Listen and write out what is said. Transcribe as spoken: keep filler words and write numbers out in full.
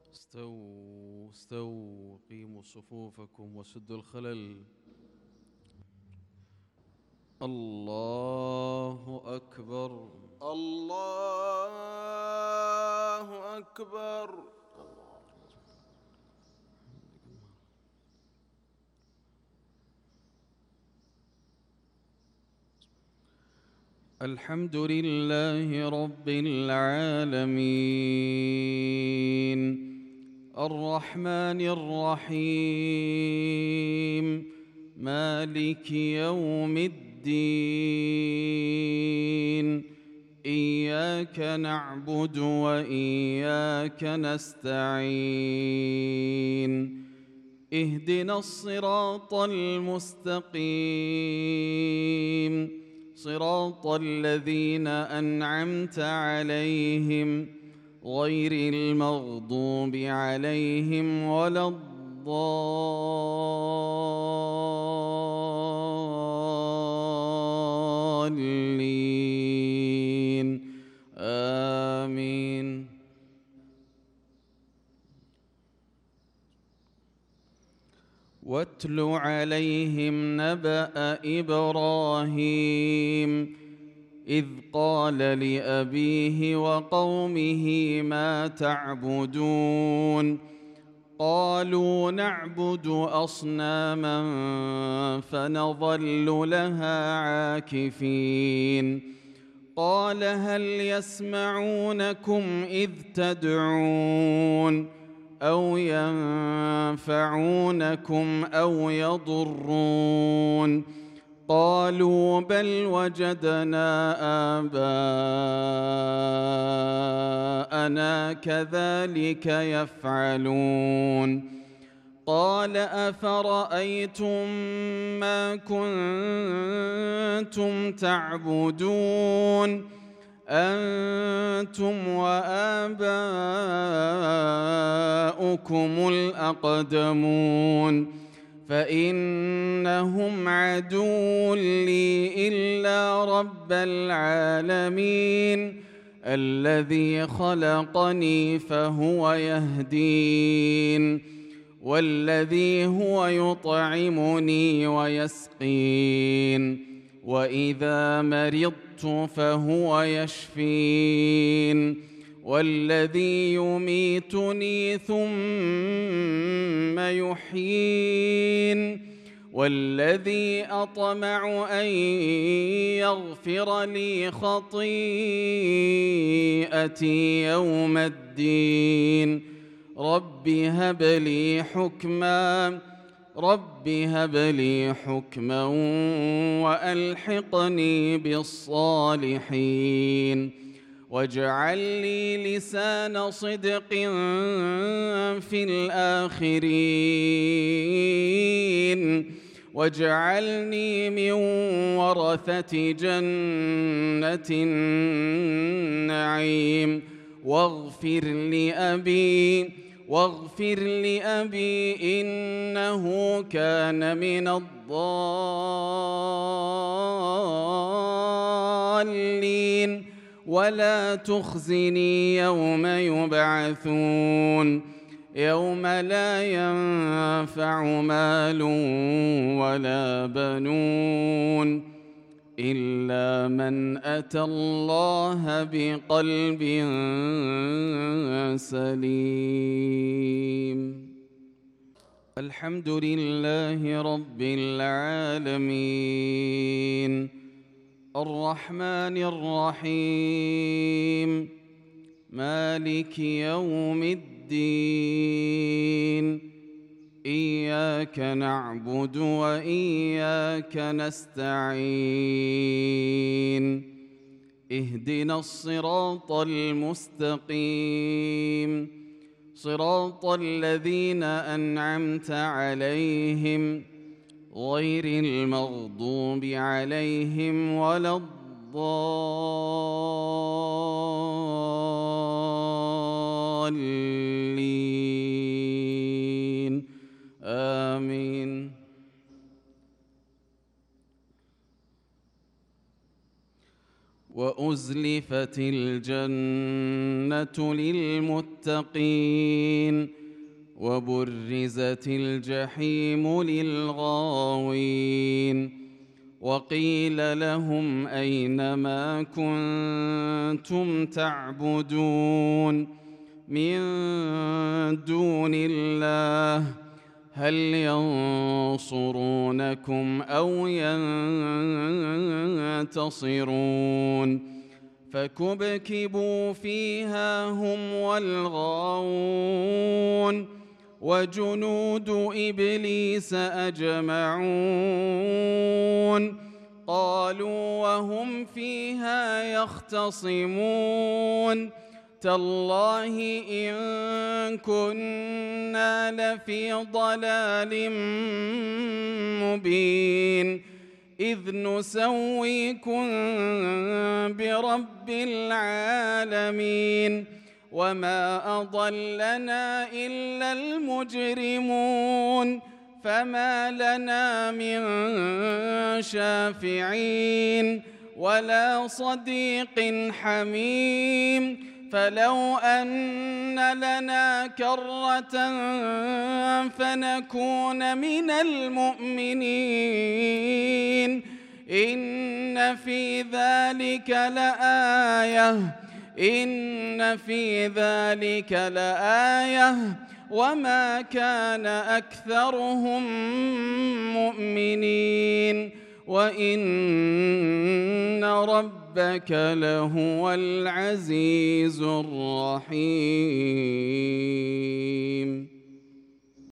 استووا استووا قيموا صفوفكم وسدوا الخلل. الله أكبر الله أكبر. الحمد لله رب العالمين الرحمن الرحيم مالك يوم الدين إياك نعبد وإياك نستعين اهدنا الصراط المستقيم صراط الذين أنعمت عليهم غير المغضوب عليهم ولا الضالين آمين. واتل عليهم نبأ إبراهيم إذ قال لأبيه وقومه ما تعبدون قالوا نعبد أصناما فنظل لها عاكفين قال هل يسمعونكم إذ تدعون أو ينفعونكم أو يضرون قالوا بل وجدنا آباءنا كذلك يفعلون قال أفرأيتم ما كنتم تعبدون أنتم وآباؤكم الأقدمون فإنهم عدو لي إلا رب العالمين الذي خلقني فهو يهدين والذي هو يطعمني ويسقين وإذا مرضت فهو يشفين والذي يميتني ثم يحيين والذي أطمع أن يغفر لي خطيئتي يوم الدين رب هب لي حكما رب هب لي حكما وألحقني بالصالحين واجعل لي لسان صدق في الآخرين واجعلني من ورثة جنة النعيم واغفر لأبي واغفر لأبي إنه كان من الضالين ولا تخزني يوم يبعثون يوم لا ينفع مال ولا بنون إلا من أتى الله بقلب سليم. الحمد لله رب العالمين الرحمن الرحيم مالك يوم الدين إياك نعبد وإياك نستعين اهدنا الصراط المستقيم صراط الذين أنعمت عليهم غير المغضوب عليهم ولا الضالين آمين. وأزلفت الجنة للمتقين وبرزت الجحيم للغاوين وقيل لهم أين ما كنتم تعبدون من دون الله هل ينصرونكم أو ينتصرون فكبكبوا فيها هم والغاوون وجنود إبليس أجمعون قالوا وهم فيها يختصمون تالله إن كنا لفي ضلال مبين إذ نسويكم برب العالمين وما أضلنا إلا المجرمون فما لنا من شافعين ولا صديق حميم فلو أن لنا كرة فنكون من المؤمنين إن في ذلك لآية إن في ذلك لآية وما كان أكثرهم مؤمنين وإن ربك لهو العزيز الرحيم.